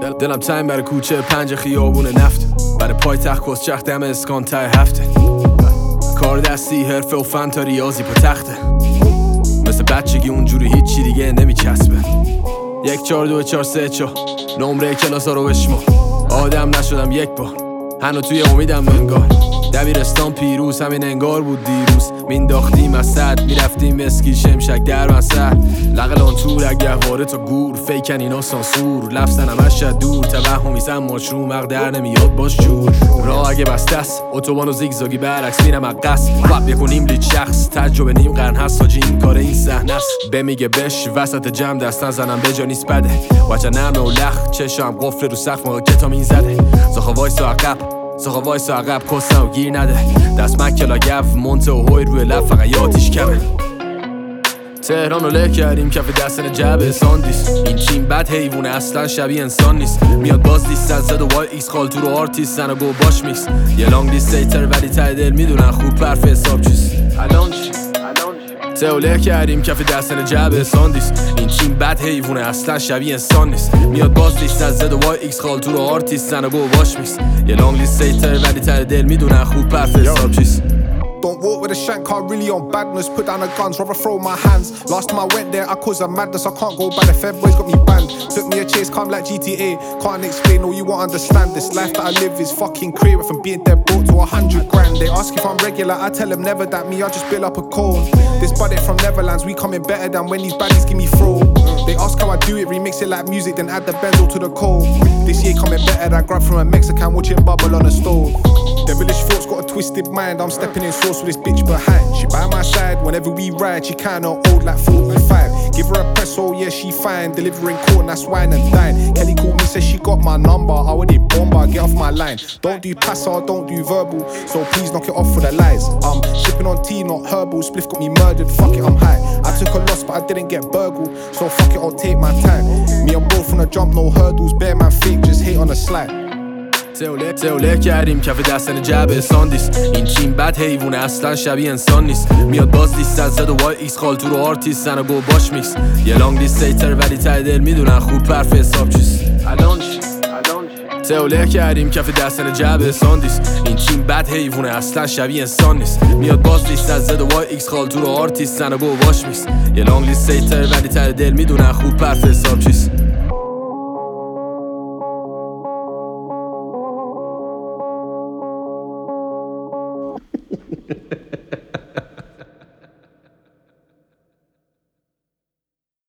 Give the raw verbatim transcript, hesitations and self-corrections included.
دلم تنگ برای کوچه پنج خیابون نفت، برای پای تخت کسچخ دم اسکان ته هفته. کار دستی حرفه و فن تا ریاضی پا تخته، مثل بچگی اونجوری هیچی دیگه نمیچسبه. یک چار دو چار سه چار نمره کلاس ها رو بشما. آدم نشدم یک بار، هنو توی امیدم انگار. دبیرستان پیروز همین انگار بود دیروز. مینداختیم از صد میرفتیم مسکی شمشک در من سر. لقلان تور اگه وارد تا گور فیکن اینا سانسور. لفظن همش شد دور توهمیزم ماچرو مغ در نمیاد باش جور. راه اگه بسته است اتوبان و زیگزاگی برعکس میرم اقص. وقت بکنیم لید شخص تجربه نیم قرن هست حاجی این کار این صحنه است. بمیگه بش وسط جمع دست نزنم به جا نیست بده. وجه نرمه و لخ چشم قفل رو سقف موقع کتامین زده. زاخا وایسا عقب زاخا وایسا عقب کسم و گیر نده. دست مکلا گف مونته و هوی روی لب فقط یادیش کمه. تهران رو له کردیم کف دستن جبه ساندیس. این چین بد حیوونه اصلا شبیه انسان نیست. میاد باز لیست از زد و وای ایکس خالتو رو آرتیستن و گو باش میکس. یه لانگ لیستیتر ولی ته دل میدونن خوب پرف حساب چیست. الان چی؟ تهو له کردیم کف دستن جبه ساندیس. این چین بد حیوونه اصلا شبیه انسان نیست. میاد باز لیست از زد و وای ایکس خالتو رو آرتیستن و گو باش میکس. یه لانگ لیستیتر ولی ته دل میدونن خوب پرف حساب چیست. Don't walk with a shank, I'm really on badness. Put down the guns, rather throw my hands. Last time I went there, I caused a madness. I can't go by the Fed boys got me banned. Took me a chase, come like G T A. Can't explain, or you won't understand. This life that I live is fucking clear. From being dead brought to a hundred grand. They ask if I'm regular, I tell them never that me, I just build up a cone. This buddy from Netherlands, we coming better than when these baddies give me throw. They ask how I do it, remix it like music, then add the benzo to the cold. This year coming better than grab from a Mexican, watching bubble on the stove. Devilish thoughts got a twisted mind, I'm stepping in sauce with this bitch behind. She by my side whenever we ride, she kinda old like forty-five. Give her a press, oh yeah she fine, delivering corn, that's wine and dine. Kelly called me, says she got my number, I already bomber, get off my line. Don't do passer, don't do verbal, so please knock it off for the lies. I'm sipping on tea, not herbal, spliff got me murdered, fuck it I'm high. I took a loss but I didn't get burgled, so fuck it I'll take my time. Me and bro from the jump, no hurdles, bear man fake, just hate on the slide. تهو له کردیم کف دستن جبه ساندیس. این چین بد حیوونه اصلا شبیه انسان نیست. میاد باز لیست از زد و وای ایکس خالتو رو آرتیستن و گو باش میکس. یه لانگ لیستیتر ولی ته دل میدونن خوب پرف حساب چیست. الان چی؟ تهو له کردیم کف دستن جبه ساندیس. این چین بد حیوونه اصلا شبیه انسان نیست. میاد باز لیست از زد و وای ایکس خالتو رو آرتیستن و گو باش میکس. یه لانگ لیستیتر ولی ته دل میدونن خوب پرف حساب چیست. Ha ha ha.